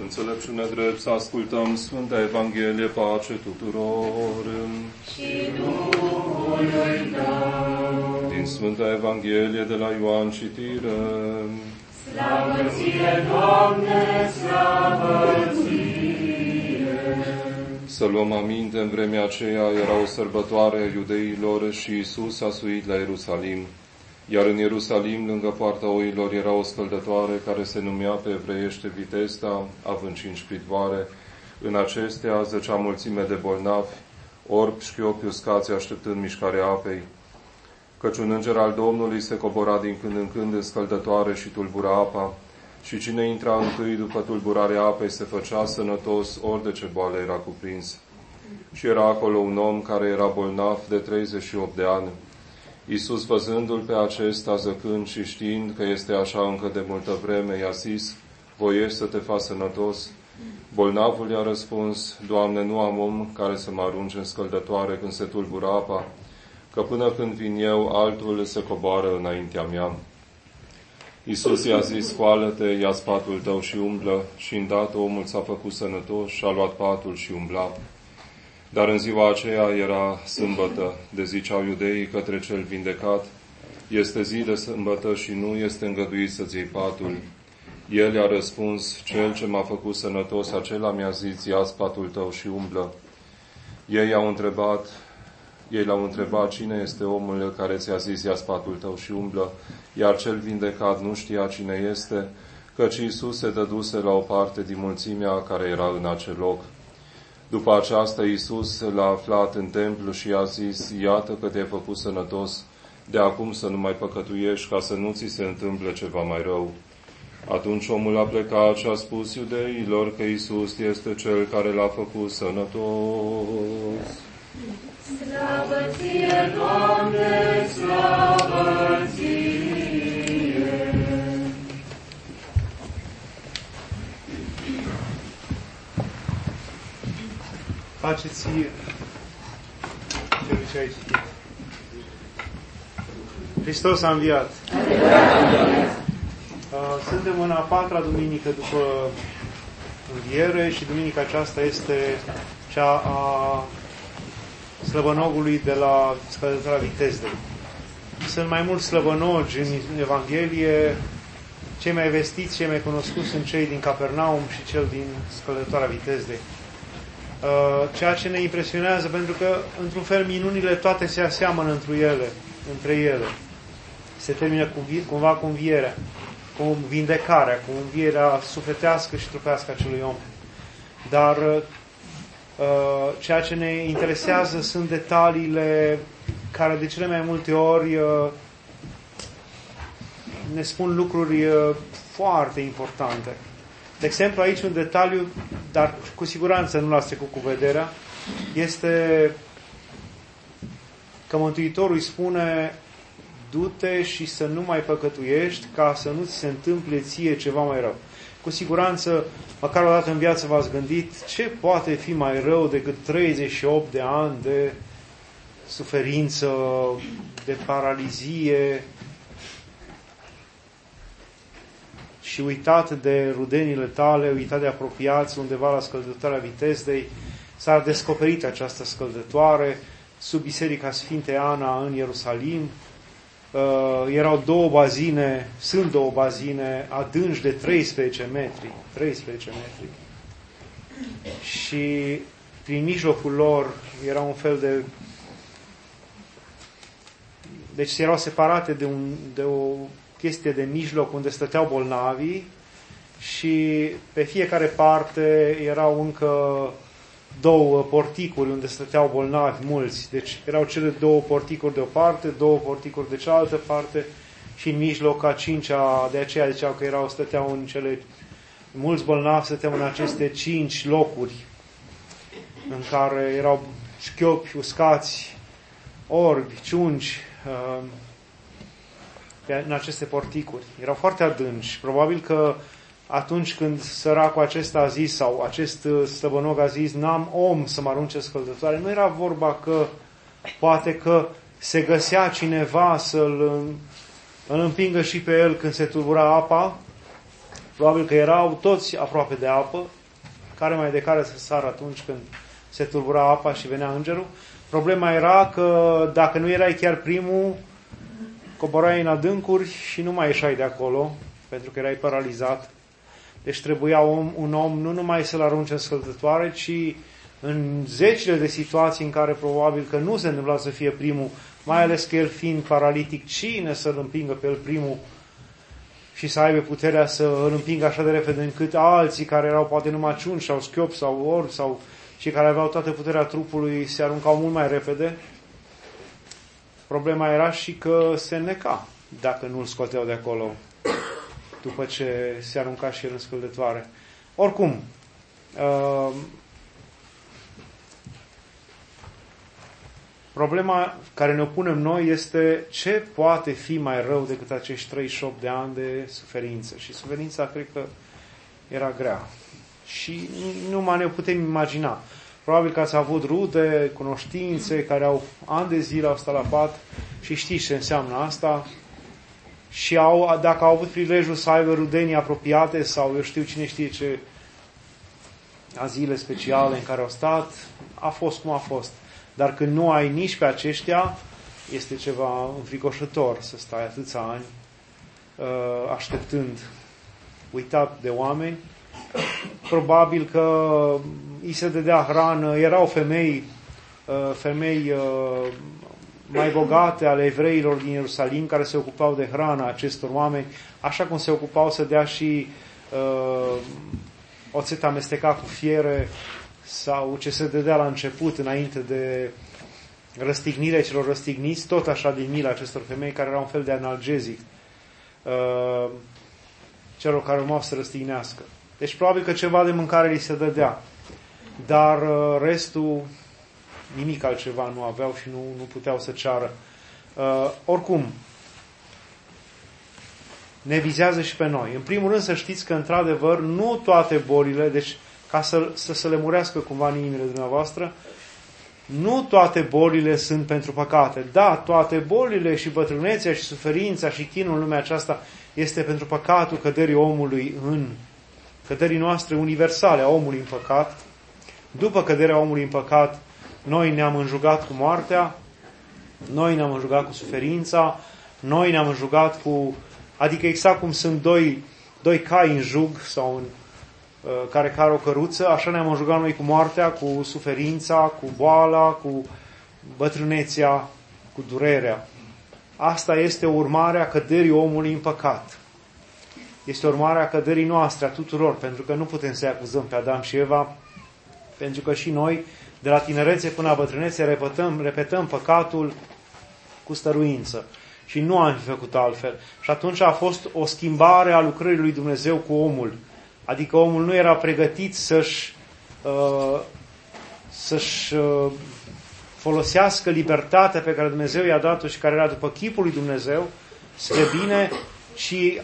înțelepciune drept să ascultăm Sfânta Evanghelie, pace tuturor. Și Duhului tău. Din Sfânta Evanghelie de la Ioan citire. Slavă ție, Doamne, slavă ție! Să luăm aminte, în vremea aceea era o sărbătoare a iudeilor și Iisus a suit la Ierusalim. Iar în Ierusalim, lângă poarta oilor, era o scăldătoare care se numea pe evreiește Vitesta, având 5 pridvoare. În acestea zăcea mulțime de bolnavi, orbi, șchiopi, uscați, așteptând mișcarea apei. Căci un înger al Domnului se cobora din când în când în scăldătoare și tulbura apa, și cine intra întâi după tulburarea apei se făcea sănătos, ori de ce boală era cuprins. Și era acolo un om care era bolnav de 38 de ani. Iisus, văzându-l pe acesta, zăcând și știind că este așa încă de multă vreme, i-a zis: voiești să te faci sănătos? Bolnavul i-a răspuns: Doamne, nu am om care să mă arunce în scăldătoare când se tulbură apa, că până când vin eu, altul se coboară înaintea mea. Iisus i-a zis: scoală-te, ia patul tău și umblă. Și îndată omul s-a făcut sănătos și a luat patul și umbla. Dar în ziua aceea era sâmbătă, de ziceau iudeii către cel vindecat: este zi de sâmbătă și nu este îngăduit să-ți iei patul. El i-a răspuns: cel ce m-a făcut sănătos, acela mi-a zis: ia-ți patul tău și umblă. Ei l-au întrebat: cine este omul care ți-a zis: ia-ți patul tău și umblă? Iar cel vindecat nu știa cine este, căci Iisus se dăduse la o parte din mulțimea care era în acel loc. După aceasta, Iisus l-a aflat în templu și i-a zis: iată că te-ai făcut sănătos, de acum să nu mai păcătuiești, ca să nu ți se întâmple ceva mai rău. Atunci omul a plecat și a spus iudeilor că Iisus este cel care l-a făcut sănătos. Slavă ție, Doamne, slavă ție! Pace ție, celui ce ai citit. Hristos a înviat. Suntem în a 4-a duminică după înviere și duminica aceasta este cea a slăbănogului de la scăldătoarea Vitezdei. Sunt mai mulți slăbănogi în Evanghelie. Cei mai vestiți, cei mai cunoscuți sunt cei din Capernaum și cel din scăldătoarea Vitezdei. Ceea ce ne impresionează, pentru că, într-un fel, minunile toate se aseamănă între ele. Se termină cumva cu învierea, cu vindecarea, cu învierea sufletească și trupească a acelui om. Dar ceea ce ne interesează sunt detaliile care de cele mai multe ori ne spun lucruri foarte importante. De exemplu, aici un detaliu, dar cu siguranță nu l-ați trecut cu vederea, este că Mântuitorul îi spune: du-te și să nu mai păcătuiești, ca să nu ți se întâmple ție ceva mai rău. Cu siguranță, măcar o dată în viață v-ați gândit: ce poate fi mai rău decât 38 de ani de suferință, de paralizie, și uitat de rudenile tale, uitat de apropiați, undeva la scăldătoarea Vitezdei, s-a descoperit această scăldătoare sub Biserica Sfintei Ana în Ierusalim. Erau sunt două bazine adânci de 13 metri. 13 metri. Și prin mijlocul lor era un fel de... Deci erau separate de o chestie de mijloc unde stăteau bolnavii și pe fiecare parte erau încă 2 porticuri unde stăteau bolnavi mulți. Deci erau cele 2 porticuri de o parte, 2 porticuri de cealaltă parte și în mijloc a 5-a, de aceea ziceau că stăteau în cele... Mulți bolnavi stăteau în aceste 5 locuri în care erau șchiopi, uscați, orbi, ciungi, în aceste porticuri. Erau foarte adânci. Probabil că atunci când săracul acesta a zis, sau acest stăbănog a zis: n-am om să mă arunce scăldătoare, nu era vorba că poate că se găsea cineva să îl împingă și pe el când se tulbura apa, Probabil că erau toți aproape de apă, care mai de care să sară atunci când se tulbura apa și venea îngerul. Problema era că dacă nu erai chiar primul, coborai în adâncuri și nu mai ieșai de acolo, pentru că erai paralizat. Deci trebuia un om nu numai să-l arunce în scăldătoare, ci în zecile de situații în care probabil că nu se întâmpla să fie primul, mai ales că el fiind paralitic, cine să-l împingă pe el primul și să aibă puterea să îl împingă așa de repede încât alții care erau poate numai ciunși sau schiopi sau orbi sau cei care aveau toată puterea trupului se aruncau mult mai repede. Problema era și că se înneca dacă nu îl scoteau de acolo după ce se arunca și el în scăldătoare. Oricum, problema care ne opunem noi este ce poate fi mai rău decât acești 38 de ani de suferință. Și suferința, cred că, era grea. Și nu mai ne putem imagina. Probabil că ați avut rude, cunoștințe, care ani de zile au stat la pat și știți ce înseamnă asta. Și dacă au avut prilejul să aibă rudenii apropiate sau eu știu cine știe ce azile speciale în care au stat, a fost cum a fost. Dar când nu ai nici pe aceștia, este ceva înfricoșător să stai atâția ani așteptând, uitat de oameni. Probabil că îi se dădea hrană, erau femei mai bogate ale evreilor din Ierusalim care se ocupau de hrana acestor oameni, așa cum se ocupau să dea și oțet amestecat cu fiere sau ce se dădea la început înainte de răstignire celor răstigniți, tot așa din milă acestor femei care erau un fel de analgezic celor care urmau să răstignească. Deci probabil că ceva de mâncare li se dădea, dar restul nimic altceva nu aveau și nu puteau să ceară. Oricum, ne vizează și pe noi. În primul rând să știți că, într-adevăr, nu toate bolile, deci ca să le murească cumva în inimile dumneavoastră, nu toate bolile sunt pentru păcate. Da, toate bolile și bătrânețea și suferința și chinul în lumea aceasta este pentru păcatul căderii omului căderii noastre universale a omului în păcat. După căderea omului în păcat, noi ne-am înjugat cu moartea, noi ne-am înjugat cu suferința, noi ne-am înjugat cu... Adică exact cum sunt doi cai în jug sau care cară o căruță, așa ne-am înjugat noi cu moartea, cu suferința, cu boala, cu bătrânețea, cu durerea. Asta este urmarea căderii omului în păcat. Este urmarea căderii noastre a tuturor, pentru că nu putem să-i acuzăm pe Adam și Eva, pentru că și noi, de la tinerețe până la bătrânețe, repetăm păcatul cu stăruință. Și nu am fi făcut altfel. Și atunci a fost o schimbare a lucrării lui Dumnezeu cu omul. Adică omul nu era pregătit să-și folosească libertatea pe care Dumnezeu i-a dat-o și care era după chipul lui Dumnezeu spre bine, și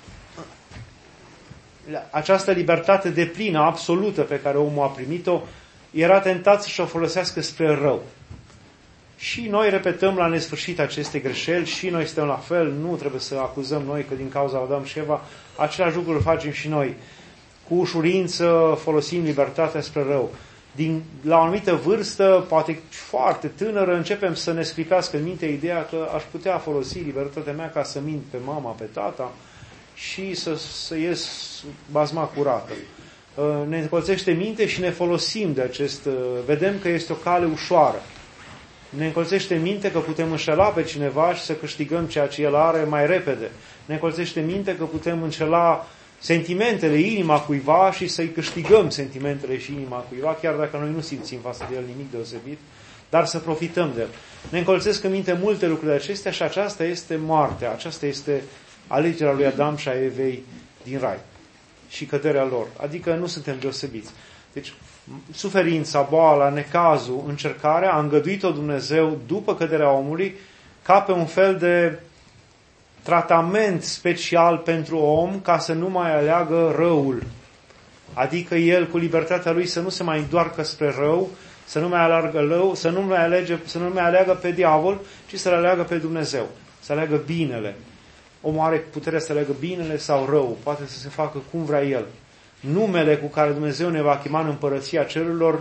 această libertate deplină, absolută pe care omul a primit-o, era tentat să-și o folosească spre rău. Și noi repetăm la nesfârșit aceste greșeli și noi suntem la fel, nu trebuie să acuzăm noi că din cauza Adam și Eva, același lucru îl facem și noi. Cu ușurință folosim libertatea spre rău. La o anumită vârstă, poate foarte tânără, începem să ne scripească în minte ideea că aș putea folosi libertatea mea ca să mint pe mama, pe tata și să ies bazma curată. Ne încolțește minte și ne folosim de vedem că este o cale ușoară. Ne încolțește minte că putem înșela pe cineva și să câștigăm ceea ce el are mai repede. Ne încolțește minte că putem înșela sentimentele, inima cuiva și să-i câștigăm sentimentele și inima cuiva, chiar dacă noi nu simțim față de el nimic deosebit, dar să profităm de el. Ne încolțesc în minte multe lucruri de acestea și aceasta este moartea, aceasta este alegerea lui Adam și a Evei din rai și căderea lor. Adică nu suntem deosebiți. Deci, suferința, boala, necazul, încercarea a îngăduit-o Dumnezeu după căderea omului ca pe un fel de tratament special pentru om ca să nu mai aleagă răul. Adică el cu libertatea lui să nu se mai îndoarcă spre rău, să nu mai aleagă rău, să nu mai aleagă pe diavol, ci să-l aleagă pe Dumnezeu, să aleagă binele. omul are puterea să aleagă binele sau rău, poate să se facă cum vrea el. Numele cu care Dumnezeu ne va chema în împărăția cerurilor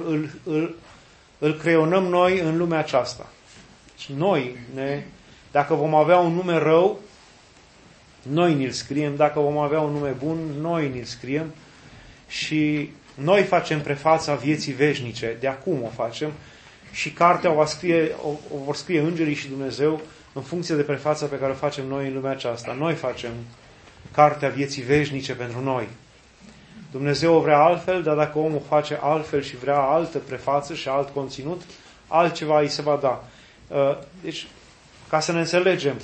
îl creionăm noi în lumea aceasta. Deci noi, dacă vom avea un nume rău, noi ni-l scriem, dacă vom avea un nume bun, noi ni-l scriem și noi facem prefața vieții veșnice, de acum o facem și cartea o vor scrie îngerii și Dumnezeu în funcție de prefața pe care o facem noi în lumea aceasta. Noi facem cartea vieții veșnice pentru noi. Dumnezeu o vrea altfel, dar dacă omul face altfel și vrea altă prefață și alt conținut, altceva îi se va da. Deci, ca să ne înțelegem,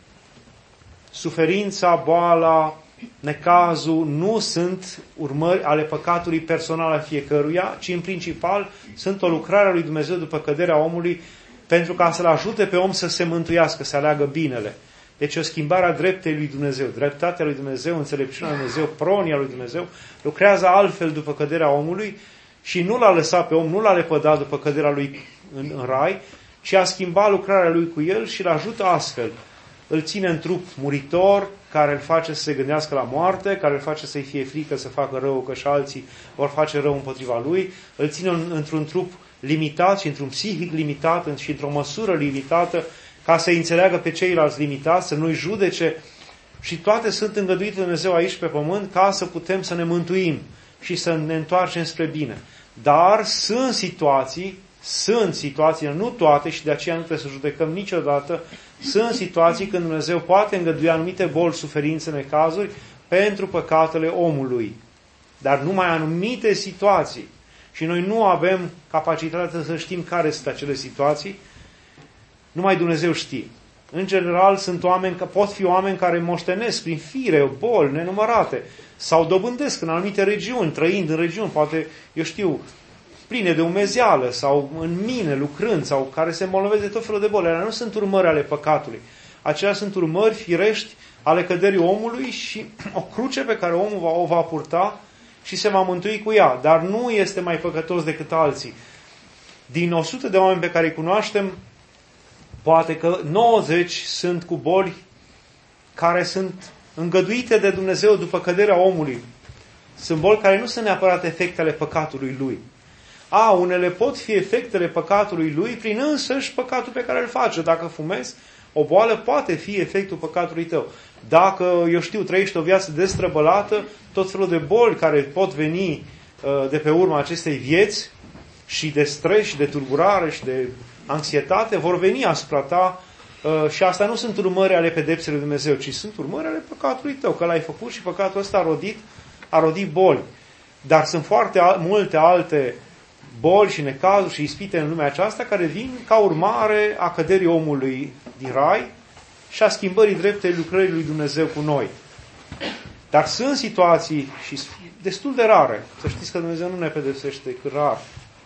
suferința, boala, necazul nu sunt urmări ale păcatului personal al fiecăruia, ci în principal sunt o lucrare a lui Dumnezeu după căderea omului pentru ca să-l ajute pe om să se mântuiască, să aleagă binele. Deci o schimbare a dreptei lui Dumnezeu, dreptatea lui Dumnezeu, înțelepciunea lui Dumnezeu, pronia lui Dumnezeu, lucrează altfel după căderea omului și nu l-a lăsat pe om, nu l-a lepădat după căderea lui în rai, ci a schimbat lucrarea lui cu el și îl ajută astfel. Îl ține în trup muritor, care îl face să se gândească la moarte, care îl face să-i fie frică să facă rău, că și alții vor face rău împotriva lui, îl ține într-un trup limitat și într-un psihic limitat și într-o măsură limitată, ca să-i înțeleagă pe ceilalți limitați, să nu-i judece. Și toate sunt îngăduite de Dumnezeu aici pe pământ ca să putem să ne mântuim și să ne întoarcem spre bine. Dar sunt situații, nu toate și de aceea nu trebuie să judecăm niciodată, sunt situații când Dumnezeu poate îngădui anumite boli, suferințe, necazuri pentru păcatele omului. Dar numai anumite situații. Și noi nu avem capacitatea să știm care sunt acele situații. Numai Dumnezeu știe. În general, pot fi oameni care moștenesc prin fire, boli nenumărate, sau dobândesc în anumite regiuni, trăind în regiuni, poate, pline de umezeală, sau în mine, lucrând, sau care se îmbolnăvesc de tot felul de boli. Alea nu sunt urmări ale păcatului. Acelea sunt urmări firești ale căderii omului și o cruce pe care omul o va purta și se va mântui cu ea. Dar nu este mai păcătos decât alții. Din 100 de oameni pe care îi cunoaștem, poate că 90 sunt cu boli care sunt îngăduite de Dumnezeu după căderea omului. Sunt boli care nu sunt neapărat efectele păcatului lui. Unele pot fi efectele păcatului lui prin însăși păcatul pe care îl face. Dacă fumezi, o boală poate fi efectul păcatului tău. Dacă, trăiești o viață destrăbălată, tot felul de boli care pot veni de pe urma acestei vieți și de stres și de tulburare și de anxietate vor veni asupra ta și asta nu sunt urmări ale pedepsei lui Dumnezeu, ci sunt urmări ale păcatului tău, că l-ai făcut și păcatul ăsta a rodit boli. Dar sunt foarte multe alte boli și necazuri și ispite în lumea aceasta care vin ca urmare a căderii omului din rai și a schimbării dreptei lucrării lui Dumnezeu cu noi. Dar sunt situații și destul de rare. Să știți că Dumnezeu nu ne pedepsește decât rar.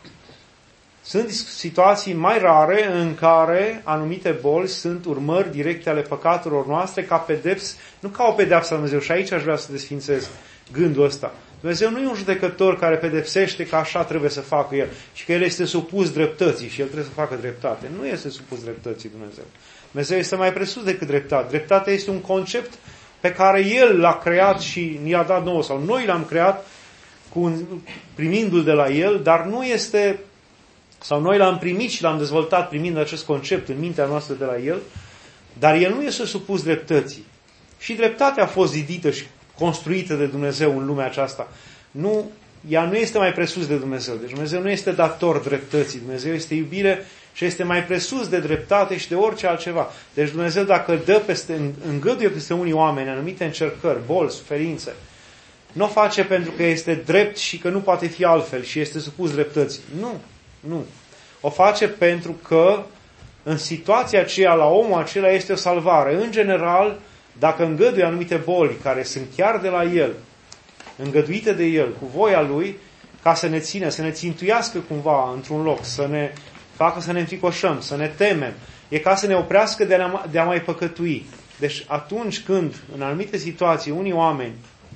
Sunt situații mai rare în care anumite boli sunt urmări directe ale păcatelor noastre ca pedeps, nu ca o pedeapsă a Dumnezeu. Și aici aș vrea să desfințez gândul ăsta. Dumnezeu nu e un judecător care pedepsește că așa trebuie să facă El și că El este supus dreptății și El trebuie să facă dreptate. Nu este supus dreptății Dumnezeu. Dumnezeu este mai presus decât dreptate. Dreptatea este un concept pe care El l-a creat și ni-a dat nouă, sau noi l-am creat primindu-l de la El, dar nu este, sau noi l-am primit și l-am dezvoltat primind acest concept în mintea noastră de la El, dar El nu este supus dreptății. Și dreptatea a fost zidită și construită de Dumnezeu în lumea aceasta. Ea nu este mai presus de Dumnezeu. Deci Dumnezeu nu este dator dreptății. Dumnezeu este iubire și este mai presus de dreptate și de orice altceva. Deci Dumnezeu dacă îngăduie peste unii oameni anumite încercări, boli, suferințe, nu o face pentru că este drept și că nu poate fi altfel și este supus dreptății. Nu. O face pentru că în situația aceea, la omul acela este o salvare. În general, dacă îngăduie anumite boli care sunt chiar de la El, îngăduite de El, cu voia Lui, ca să ne țină, să ne țintuiască cumva într-un loc, să ne facă să ne înfricoșăm, să ne temem, e ca să ne oprească de a mai păcătui. Deci atunci când, în anumite situații, unii oameni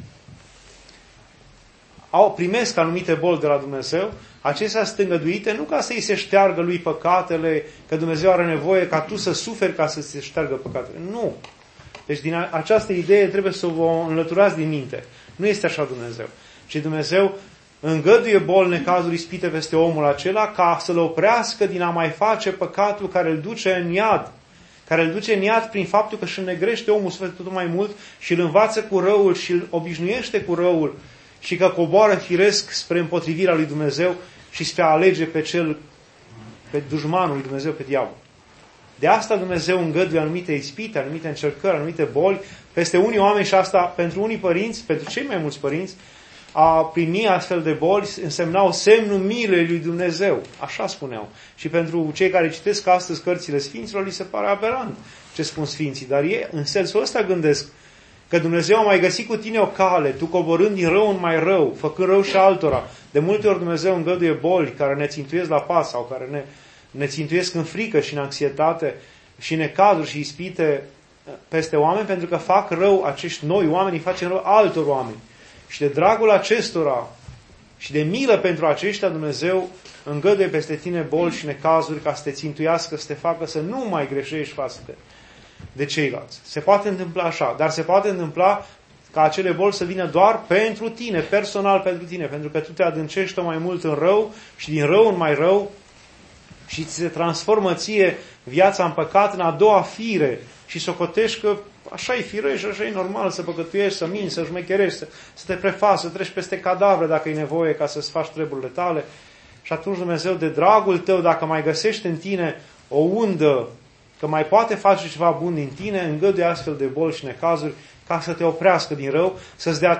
primesc anumite boli de la Dumnezeu, acestea sunt îngăduite nu ca să-i se șteargă lui păcatele, că Dumnezeu are nevoie ca tu să suferi ca să se șteargă păcatele. Nu. Deci din această idee trebuie să vă înlăturați din minte. Nu este așa Dumnezeu. Ci Dumnezeu îngăduie boli, necazuri, ispite peste omul acela ca să-l oprească din a mai face păcatul care îl duce în iad. Care îl duce în iad prin faptul că își înnegrește omul sufletul tot mai mult și îl învață cu răul și îl obișnuiește cu răul și că coboară firesc spre împotrivirea lui Dumnezeu și spre a alege pe dușmanul lui Dumnezeu, pe diavol. De asta Dumnezeu îngăduie anumite ispite, anumite încercări, anumite boli peste unii oameni și asta pentru unii părinți, pentru cei mai mulți părinți, a primi astfel de boli însemnau semnul milei lui Dumnezeu. Așa spuneau. Și pentru cei care citesc astăzi cărțile Sfinților, li se pare aberant ce spun Sfinții. Dar ei în sensul ăsta gândesc că Dumnezeu a mai găsit cu tine o cale, tu coborând din rău în mai rău, făcând rău și altora. De multe ori Dumnezeu îngăduie boli care ne țintuiesc la pas sau care ne țintuiesc în frică și în anxietate și necazuri și ispite peste oameni, pentru că fac rău acești noi oameni, facem rău altor oameni. Și de dragul acestora și de milă pentru aceștia, Dumnezeu îngăduie peste tine boli și necazuri ca să te țintuiască, să te facă să nu mai greșești față de ceilalți. Se poate întâmpla așa, dar se poate întâmpla ca acele boli să vină doar pentru tine, personal pentru tine, pentru că tu te adâncești tot mai mult în rău și din rău în mai rău și ți se transformă ție viața în păcat în a doua fire și socotești că așa e firești, așa e normal să păcătuiești, să minți, să șmecherești, să te prefaci, să treci peste cadavre dacă e nevoie ca să-ți faci treburile tale. Și atunci Dumnezeu, de dragul tău, dacă mai găsești în tine o undă că mai poate face ceva bun din tine, îngăduie astfel de boli și necazuri ca să te oprească din rău, să-ți dea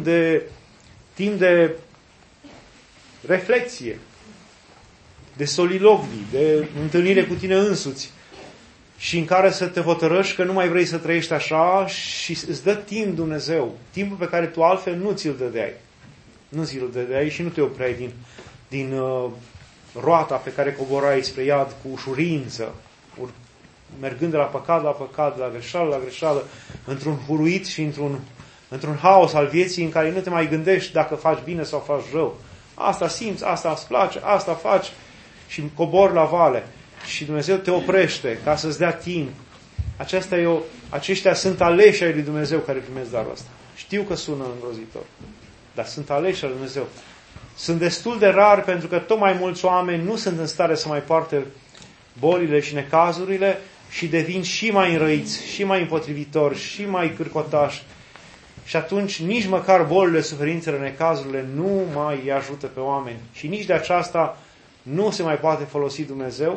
timp de reflexie, de solilogii, de întâlnire cu tine însuți și în care să te hotărăști că nu mai vrei să trăiești așa și îți dă timp Dumnezeu, timpul pe care tu altfel nu ți-l dădeai. Nu ți-l dădeai și nu te opreai din roata pe care coborai spre iad cu ușurință, mergând de la păcat la păcat, de la greșeală la greșeală, într-un huruit și într-un haos al vieții în care nu te mai gândești dacă faci bine sau faci rău. Asta simți, asta îți place, asta faci și cobori la vale. Și Dumnezeu te oprește ca să-ți dea timp. Aceștia sunt aleși ai lui Dumnezeu care primesc darul ăsta. Știu că sună îngrozitor, dar sunt aleși ai lui Dumnezeu. Sunt destul de rari pentru că tot mai mulți oameni nu sunt în stare să mai poarte bolile și necazurile și devin și mai înrăiți, și mai împotrivitori, și mai cârcotași. Și atunci nici măcar bolile, suferințele, necazurile nu mai îi ajută pe oameni. Și nici de aceasta nu se mai poate folosi Dumnezeu.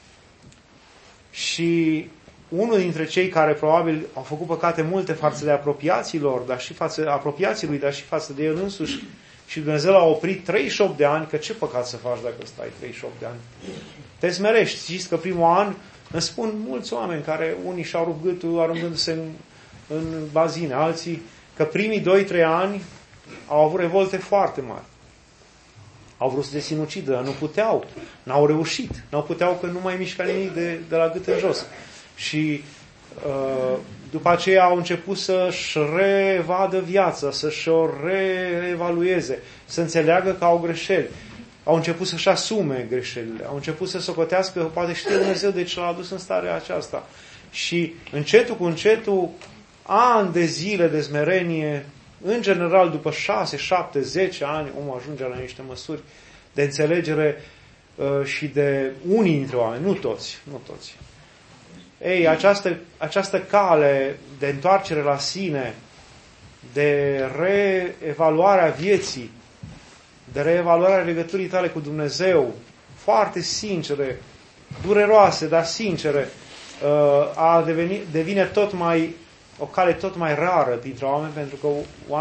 Și unul dintre cei care probabil au făcut păcate multe față de apropiații lor, dar și față apropiații lui, dar și față de el însuși, și Dumnezeu l-a oprit 38 de ani, că ce păcat să faci dacă stai 38 de ani? Te smerești. Știți că primul an îmi spun mulți oameni care unii și-au rupt gâtul aruncându-se în bazine, alții că primii 2-3 ani au avut revolte foarte mari. Au vrut să se sinucidă, dar nu puteau. N-au reușit. N-au puteau că nu mai mișca nimic de la gât în jos. Și după aceea au început să-și revadă viața, să-și o reevalueze, să înțeleagă că au greșeli. Au început să-și asume greșelile. Au început să socotească că poate știe Dumnezeu de ce l-a adus în starea aceasta. Și încetul cu încetul, ani de zile de smerenie, în general după 6, 7, 10 ani, omul ajunge la niște măsuri de înțelegere și de unii dintre oameni, nu toți. Ei, această cale de întoarcere la sine, de reevaluare a vieții, de reevaluare a legăturii tale cu Dumnezeu, foarte sincere, dureroase, dar sincere, devine o cale tot mai rară printre oameni, pentru că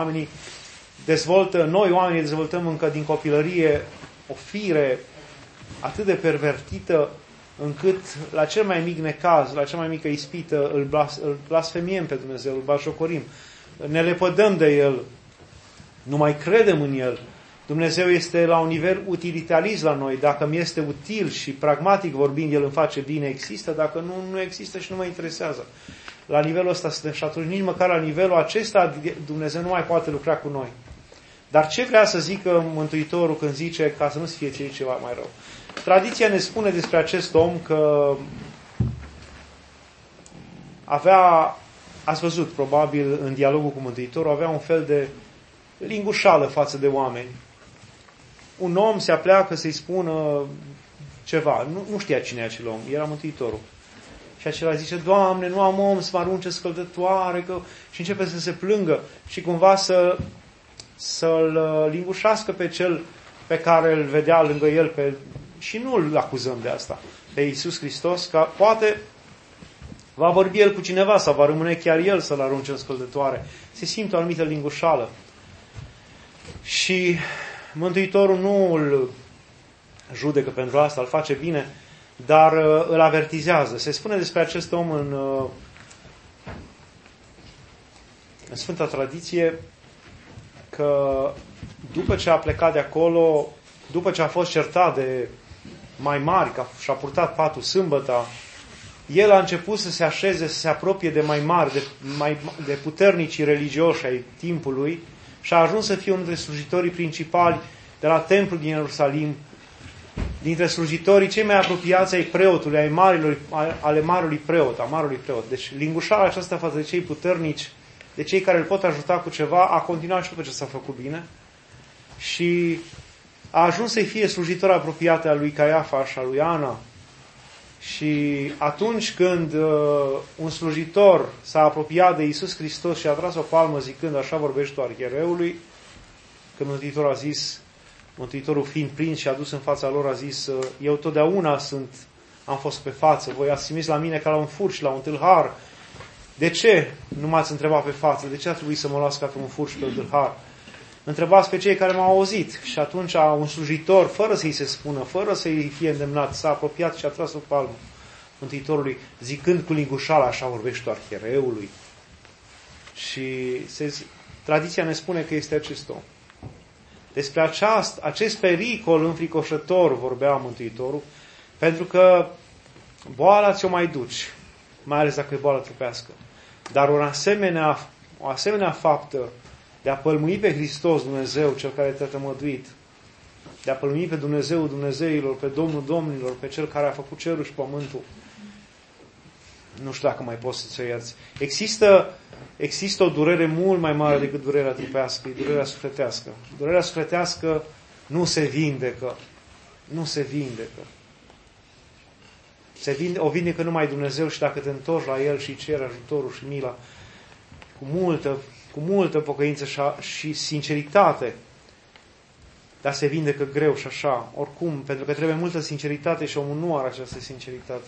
noi oamenii dezvoltăm încă din copilărie o fire atât de pervertită, încât la cel mai mic necaz, la cea mai mică ispită, îl blasfemiem pe Dumnezeu, îl batjocorim, ne lepădăm de El, nu mai credem în El. Dumnezeu este la un nivel utilitarist la noi. Dacă mi este util și pragmatic vorbind, El îmi face bine, există. Dacă nu există și nu mă interesează. La nivelul ăsta suntem și atunci nici măcar la nivelul acesta Dumnezeu nu mai poate lucra cu noi. Dar ce vrea să zică Mântuitorul când zice ca să nu fie ceva mai rău? Tradiția ne spune despre acest om că avea ați văzut, probabil, în dialogul cu Mântuitorul, avea un fel de lingușală față de oameni. Un om se apleacă să-i spună ceva. Nu știa cine e acel om, era Mântuitorul. Și acela zice, Doamne, nu am om să mă arunce scăldătoare, și începe să se plângă și cumva să-l lingușească pe cel pe care îl vedea lângă el, și nu îl acuzăm de asta, pe Iisus Hristos, că poate va vorbi el cu cineva sau va rămâne chiar el să-l arunce în scăldătoare. Se simte o anumită lingușală. Și Mântuitorul nu îl judecă pentru asta, îl face bine, dar îl avertizează. Se spune despre acest om în Sfânta Tradiție că după ce a plecat de acolo, după ce a fost certat de mai mari, că și-a purtat patul sâmbăta, el a început să se așeze, să se apropie de mai mari, de puternicii religioși ai timpului și a ajuns să fie unul dintre slujitorii principali de la templul din Ierusalim, dintre slujitorii cei mai apropiați ai preotului, ale marului preot. Deci lingușala aceasta față de cei puternici, de cei care îl pot ajuta cu ceva, a continuat și după ce s-a făcut bine și a ajuns să-i fie slujitor apropiat al lui Caiafa și al lui Ana. Și atunci când un slujitor s-a apropiat de Iisus Hristos și a tras o palmă zicând, așa vorbești tu arhiereului, când Mântuitorul fiind prins și adus în fața lor a zis, eu totdeauna am fost pe față, voi ați trimis la mine ca la un furș, la un tâlhar. De ce nu m-ați întrebat pe față? De ce a trebuit să mă luați ca pe un furș, pe un tâlhar? Întrebați pe cei care m-au auzit. Și atunci un slujitor, fără să-i se spună, fără să-i fie îndemnat, s-a apropiat și a tras o palmă Mântuitorului, zicând cu lingușala, așa vorbești tu arhiereului. Și tradiția ne spune că este acest om. Despre acest pericol înfricoșător vorbea Mântuitorul, pentru că boala ți-o mai duci, mai ales dacă e boală trupească. Dar o asemenea faptă de a pălmui pe Hristos Dumnezeu, Cel care te-a tămăduit, de a pălmui pe Dumnezeu Dumnezeilor, pe Domnul Domnilor, pe Cel care a făcut cerul și pământul, nu știu dacă mai poți să-ți o ierți. Există o durere mult mai mare decât durerea trupească, e durerea sufletească. Durerea sufletească nu se vindecă. Nu se vindecă. O vindecă numai Dumnezeu și dacă te întorci la El și ceri ajutorul și mila cu multă pocăință și sinceritate, dar se vindecă greu și așa, oricum, pentru că trebuie multă sinceritate și omul nu are această sinceritate.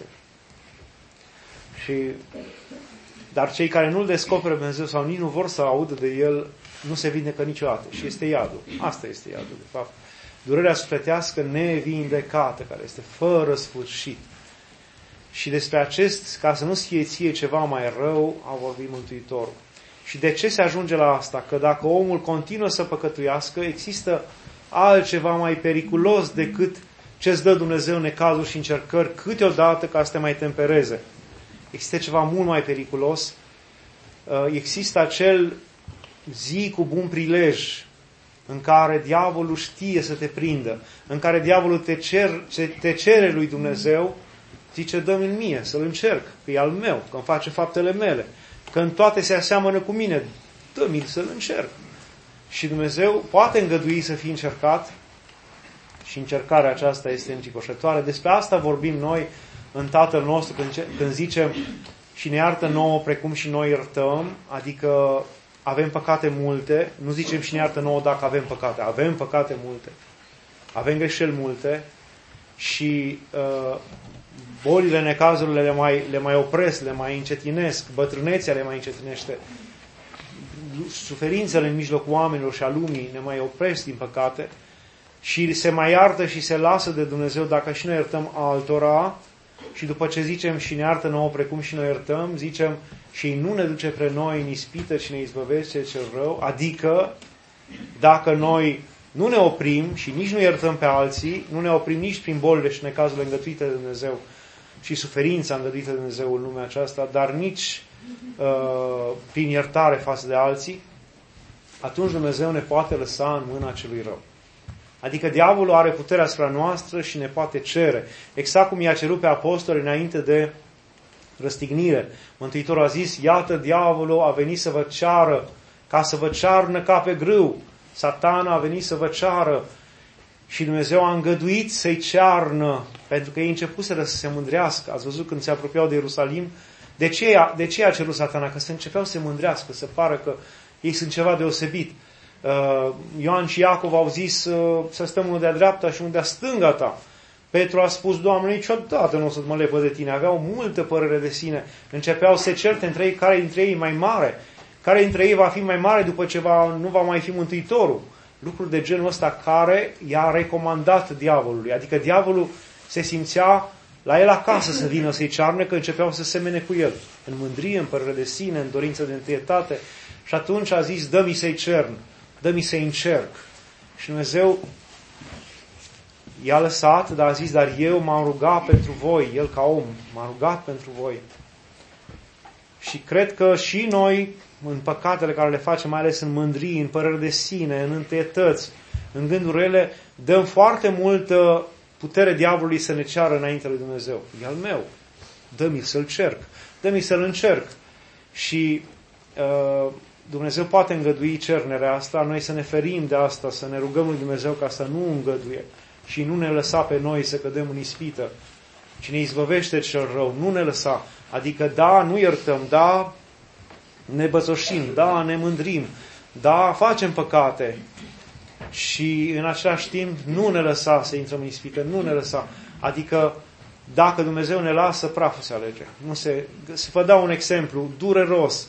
Dar cei care nu-L descoperă pe Dumnezeu sau nici nu vor să audă de El, nu se vindecă niciodată. Și este iadul. Asta este iadul, de fapt. Durerea sufletească nevindecată, care este fără sfârșit. Și despre ca să nu fie ție ceva mai rău, a vorbit Mântuitorul. Și de ce se ajunge la asta? Că dacă omul continuă să păcătuiască, există altceva mai periculos decât ce-ți dă Dumnezeu necazuri și încercări câteodată ca să te mai tempereze. Există ceva mult mai periculos. Există acel zi cu bun prilej în care diavolul știe să te prindă, în care diavolul te cere lui Dumnezeu, zice, dă-mi mie să-l încerc, că e al meu, că îmi face faptele mele, că în toate se aseamănă cu mine, dă-mi să-l încerc. Și Dumnezeu poate îngădui să fii încercat și încercarea aceasta este înfricoșătoare. Despre asta vorbim noi în Tatăl nostru când zicem și ne iartă nouă precum și noi iertăm, adică avem păcate multe, nu zicem și ne iartă nouă dacă avem păcate, avem păcate multe, avem greșeli multe și bolile, necazurile le mai opresc, le mai încetinesc, bătrânețea le mai încetinește, suferințele în mijlocul oamenilor și a lumii ne mai opresc din păcate și se mai iartă și se lasă de Dumnezeu dacă și noi iertăm altora. Și după ce zicem și ne iartă nouă precum și noi iertăm, zicem și nu ne duce pre noi în ispită și ne izbăvește cel rău, adică dacă noi nu ne oprim și nici nu iertăm pe alții, nu ne oprim nici prin bolile și necazurile îngăduite de Dumnezeu și suferința îngăduită de Dumnezeu în lumea aceasta, dar nici prin iertare față de alții, atunci Dumnezeu ne poate lăsa în mâna celui rău. Adică diavolul are puterea asupra noastră și ne poate cere. Exact cum i-a cerut pe apostoli înainte de răstignire. Mântuitorul a zis, iată, diavolul a venit să vă ceară, ca să vă cearnă ca pe grâu. Satana a venit să vă ceară și Dumnezeu a îngăduit să-i cearnă, pentru că ei începuseră să se mândrească. Ați văzut când se apropiau de Ierusalim? De ce a cerut Satana? Că se începeau să se mândrească, să pară că ei sunt ceva deosebit. Ioan și Iacov au zis să stăm unul de-a dreapta și unul de-a stânga ta. Petru a spus, Doamne, niciodată nu o să mă lepăd de tine. Aveau multă părere de sine. Începeau să se certe între ei care dintre ei e mai mare. Care dintre ei va fi mai mare după ce nu va mai fi Mântuitorul. Lucruri de genul ăsta care i-a recomandat diavolului. Adică diavolul se simțea la el acasă să vină să-i cearne, că începeau să semene cu el. În mândrie, în părere de sine, în dorință de întâietate. Și atunci a zis, dă-mi să-i cern, dă-mi să-i încerc. Și Dumnezeu i-a lăsat, dar a zis, dar eu m-am rugat pentru voi, el ca om, m-a rugat pentru voi. Și cred că și noi, în păcatele care le facem, mai ales în mândrii, în păreri de sine, în întâietăți, în gânduri rele, dăm foarte multă putere diavolului să ne ceară înainte lui Dumnezeu. E al meu, dă-mi să-l cerc, dă-mi să-l încerc. Și Dumnezeu poate îngădui cernerea asta, noi să ne ferim de asta, să ne rugăm lui Dumnezeu ca să nu îngăduie și nu ne lăsa pe noi să cădem în ispită. Cine izbăvește cel rău, nu ne lăsa. Adică da, nu iertăm, da, ne bățoșim, da, ne mândrim, da, facem păcate și în același timp nu ne lăsa să intrăm în ispită, nu ne lăsa. Adică dacă Dumnezeu ne lasă, praful se alege. Să vă dau un exemplu dureros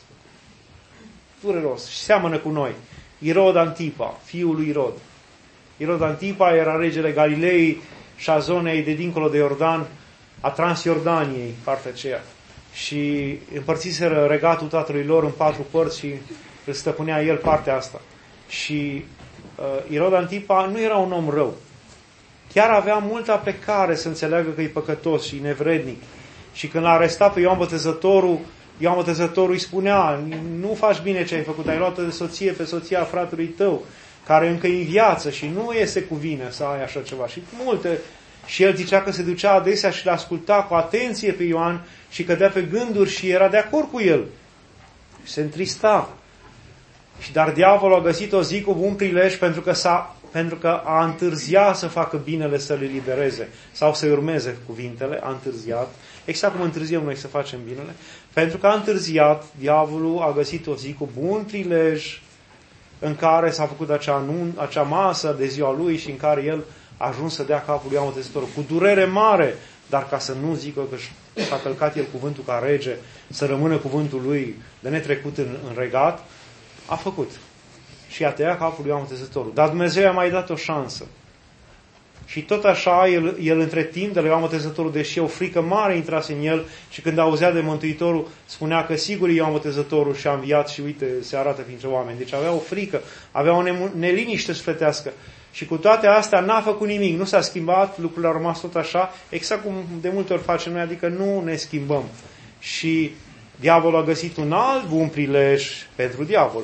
și seamănă cu noi. Irod Antipa, fiul lui Irod. Irod Antipa era regele Galilei și a zonei de dincolo de Iordan, a Transjordaniei, partea aceea. Și împărțiseră regatul tatălui lor în 4 părți și îl stăpânea el partea asta. Și Irod Antipa nu era un om rău. Chiar avea multă aplecare să înțeleagă că e păcătos și nevrednic. Și când l-a arestat pe Ioan Botezătorul îi spunea, nu faci bine ce ai făcut, ai luat de soție pe soția fratelui tău, care încă e în viață și nu se cuvine să ai așa ceva. Și el zicea că se ducea adesea și l-asculta cu atenție pe Ioan și cădea pe gânduri și era de acord cu el. Și se întrista. Dar diavolul a găsit o zi cu bun prilej pentru că a întârziat să facă binele, să-l elibereze sau să-i urmeze cuvintele, a întârziat. Exact cum întârziem noi să facem binele. Pentru că a întârziat, diavolul a găsit o zi cu bun prilej în care s-a făcut acea masă de ziua lui și în care el a ajuns să dea capul lui Ioan Botezătorul cu durere mare, dar ca să nu zică că și-a călcat el cuvântul ca rege, să rămână cuvântul lui de netrecut în regat, a făcut. Și a tăiat capul lui Ioan Botezătorul. Dar Dumnezeu i-a mai dat o șansă. Și tot așa, el între timp de la Ioan Botezătorul, deși o frică mare intrase în el și când auzea de Mântuitorul, spunea că sigur Ioan Botezătorul și-a înviat și uite, se arată printre oameni. Deci avea o frică, avea o neliniște sufletească. Și cu toate astea n-a făcut nimic, nu s-a schimbat, lucrurile au rămas tot așa, exact cum de multe ori facem noi, adică nu ne schimbăm. Și diavolul a găsit un alt bun prilej pentru diavol.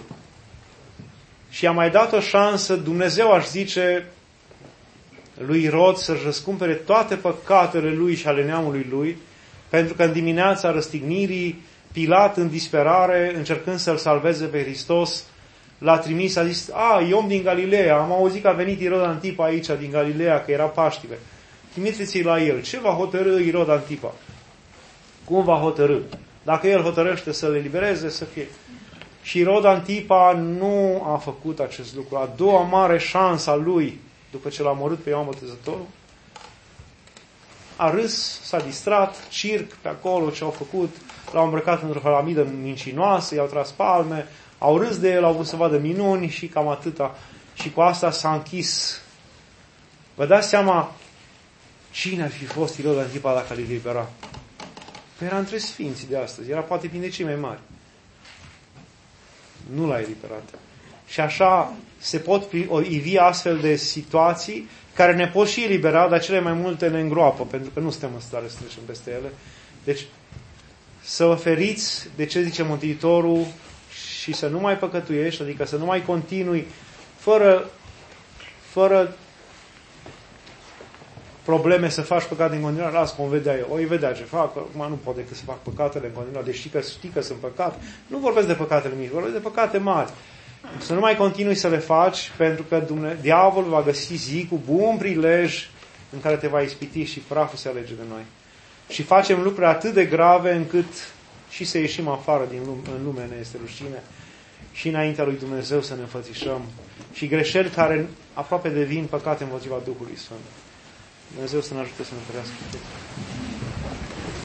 Și a mai dat o șansă, Dumnezeu aș zice, lui Irod să-și răscumpere toate păcatele lui și ale neamului lui, pentru că în dimineața răstignirii, Pilat în disperare, încercând să-L salveze pe Hristos, l-a trimis, a zis, e om din Galileea, am auzit că a venit Irod Antipa aici, din Galileea, că era Paștile. Trimiteți-i la el. Ce va hotărâ Irod Antipa? Cum va hotărâ? Dacă el hotărăște să le elibereze, să fie. Și Irod Antipa nu a făcut acest lucru. A doua mare șansă a lui, după ce l-a omorât pe Ioan Botezătorul, a râs, s-a distrat, circ pe acolo ce au făcut, l-au îmbrăcat într-o hălamidă mincinoasă, i-au tras palme, au râs de el, au vrut să vadă minuni și cam atâta. Și cu asta s-a închis. Vă dați seama cine ar fi fost Irod Antipa dacă l-a eliberat? Păi era între sfinții de astăzi, era poate printre cei mai mari. Nu l-a eliberat. Și așa se pot ivi astfel de situații care ne pot și elibera, dar cele mai multe ne îngroapă, pentru că nu suntem în stare să trecem peste ele. Deci, să vă feriți de ce zice Mântuitorul și să nu mai păcătuiești, adică să nu mai continui fără probleme să faci păcate în continuare, las cum vedea eu. O îi vedea ce fac, acum nu pot decât să fac păcatele în continuare, deci știi că sunt păcat. Nu vorbesc de păcatele mici, vorbesc de păcate mari. Să nu mai continui să le faci, pentru că diavolul va găsi zi cu bun prilej în care te va ispiti și praful se alege de noi. Și facem lucruri atât de grave încât și să ieșim afară în lume ne este rușine și înaintea lui Dumnezeu să ne înfățișăm. Și greșeli care aproape devin păcate împotriva Duhului Sfânt. Dumnezeu să ne ajute să ne întărească.